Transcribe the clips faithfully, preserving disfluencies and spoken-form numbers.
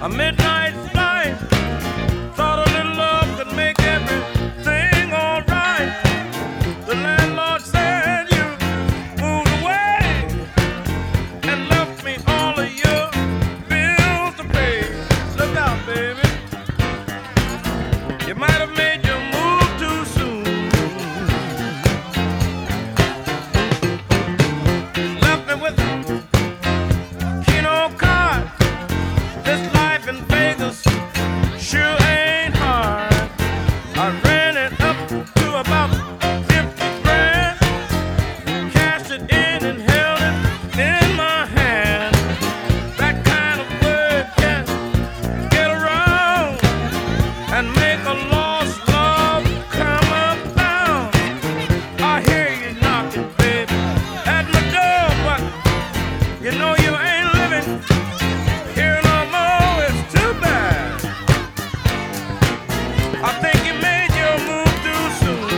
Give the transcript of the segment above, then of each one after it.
midnight flight. Thought a little love could make everything alright. The landlord said you moved away and left me all of your bills to pay. Look out, baby. You might have made your move too soon. Left me with a Keno card. This life in Vegas sure ain't hard. I ran it up to about fifty grand, cashed it in and held it in my hand. That kind of word can get around and make a lost love come abound. I hear you knocking, baby, at my door, but you know you ain't living here no more. It's too bad. I think you made your move too soon.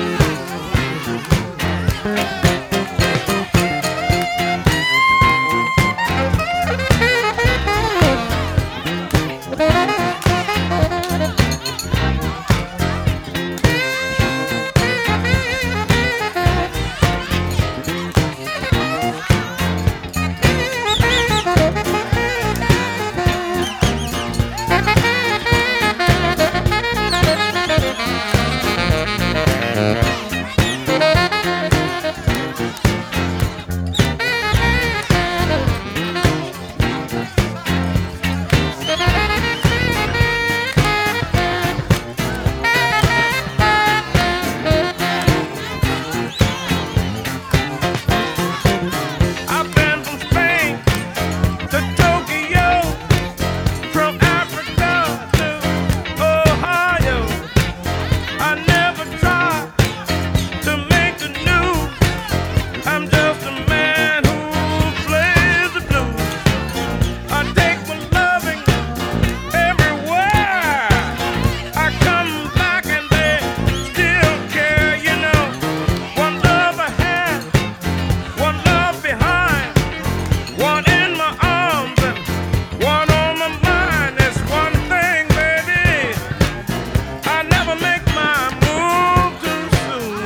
I've been from Spain to Tokyo, from Africa to Ohio. I never tried to make the news. I'm just a man who plays the blues. I take my loving everywhere. I come back and they still care, you know. One love ahead, one love behind, one in my arms and one on my mind. It's one thing, baby, I never make my move too soon.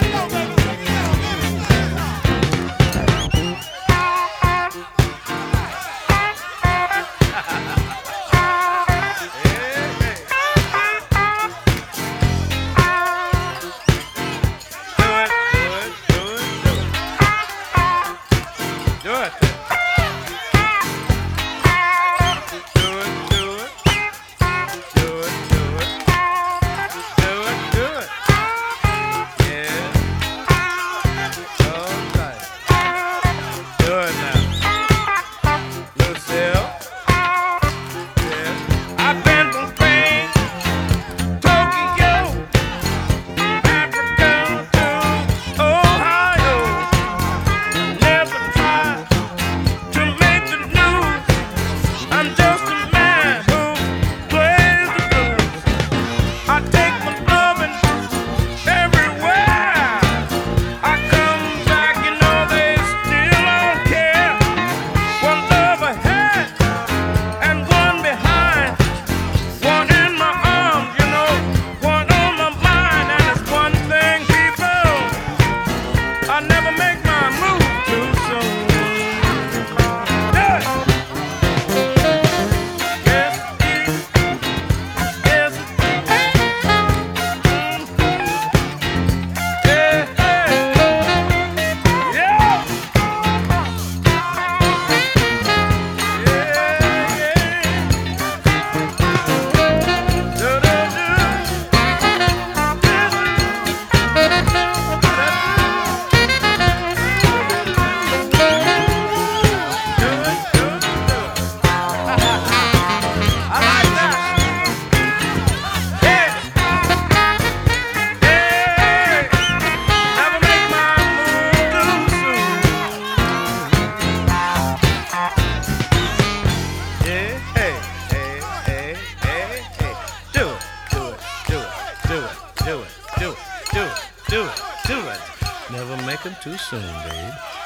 Do it, do it, do it, do it. Do it, do it. Do it, do it. Do it, do it. Yeah. All right. Do it now. Lucille. Yeah. I've been from Spain, Tokyo, Africa to Ohio. Never tried to make the news. I'm just a man who plays the blues. I take my loving everywhere. I come back, you know they still don't care. One love ahead and one behind, one in my arms, you know, one on my mind. And it's one thing, people, I never make my move too soon. Do it. Yes, yes, yeah, yeah, yeah, yeah. Do, do, I like that. Yeah. Hey, never make my move too soon. Yeah, hey, hey, hey, hey, hey. Do it, do it, do it, do it, do it, do it, do it, do it, do it. Never make 'em too soon, babe.